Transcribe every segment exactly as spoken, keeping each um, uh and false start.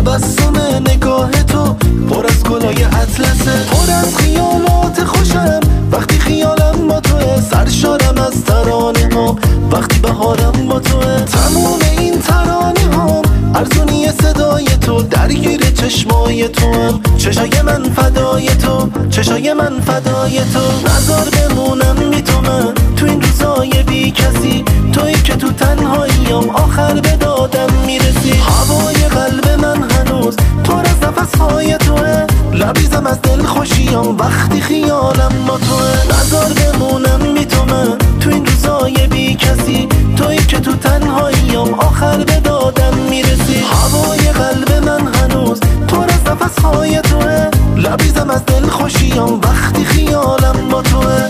تبسم نگاه تو پر از گلای اطلسه، پر از خیالات خوشم وقتی خیالم با توه، سرشارم از ترانه هام وقتی بهارم با توه. تموم این ترانه هام ارزونی صدای تو، درگیر چشمای تو هم چشای من فدای تو، چشای من فدای تو. نظر بمونم بی تو من تو این روزای بی کسی، تویی که تو تنهاییم آخر به دادم میرسی. هوای قلب من هنوز پر از نفسهای توه، لبریزم از دل خوشیم وقتی خیالم با توه. نظر بمونم بی تو من تو این روزای بی کسی، تویی که تو تنهاییم آخر به دادم میرسی. هوای قلب من هنوز پر از نفسهای توه، لبریزم از دل خوشیم وقتی خیالم با توه.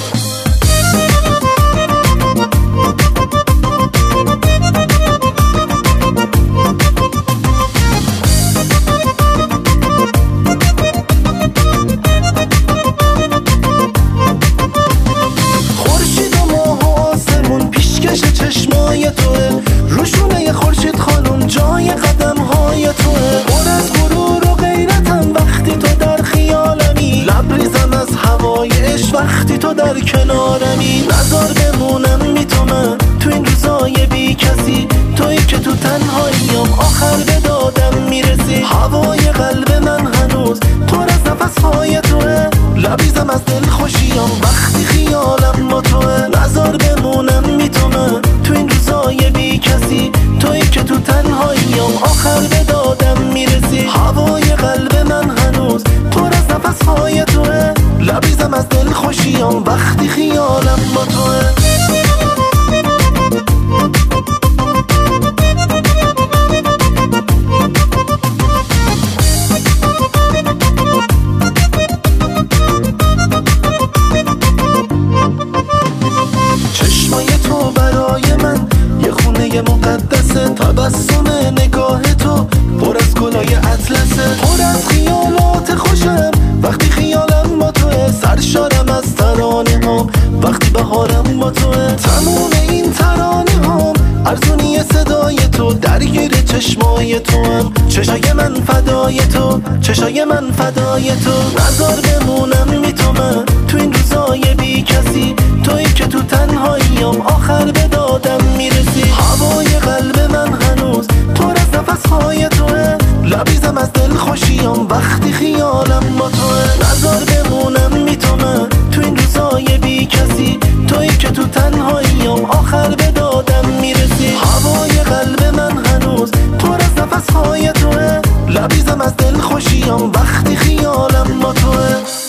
چشمای توه، روشونه خورشید خانم جای قدم های توه. پر از غرور و غیرتم وقتی تو در خیالمی، لبریزم از هوای عشق وقتی تو در کنارمی. نظر بمونم بی تو من تو این روزای بی کسی، تویی که تو تنهاییم آخر به دادم میرسی. هوای قلب من هنوز پر از نفسهای توه، لبریزم از دل خوشیم وقتی خیالم با توه. نظر بمونم بی تو من تو این روزای بی کسی، تویی که تو تنهاییم آخر به دادم میرسی. هوای قلب من هنوز پر از نفسهای توه، لبریزم از دل خوشیم وقتی خیالم با توه. چشمای تو برای من یه خونه مقدسه، تبسم نگاه تو پر از گلای اطلسه. پر از خیالات خوشم وقتی خیالم با توه، سرشارم از ترانه هام وقتی بهارم با توه. تموم این ترانه هام ارزونی صدای تو، درگیر چشمای تو هم چشای من فدای تو، چشای من فدای تو. نظر بمونم بی تو من تو این روزای بی کسی، تویی که تو تنهاییم آخر به دادم میرسی. هوای قلب من هنوز پر از نفسهای توه، لبریزم از دل خوشیم وقتی خیالم با توه. نظر بمونم بی تو من تو این روزای بی کسی، تویی که تو تنهاییم آخر به دادم میرسی. هوای قلب من هنوز پر از نفسهای توه، لبریزم از دل خوشیم وقتی خیالم با توه.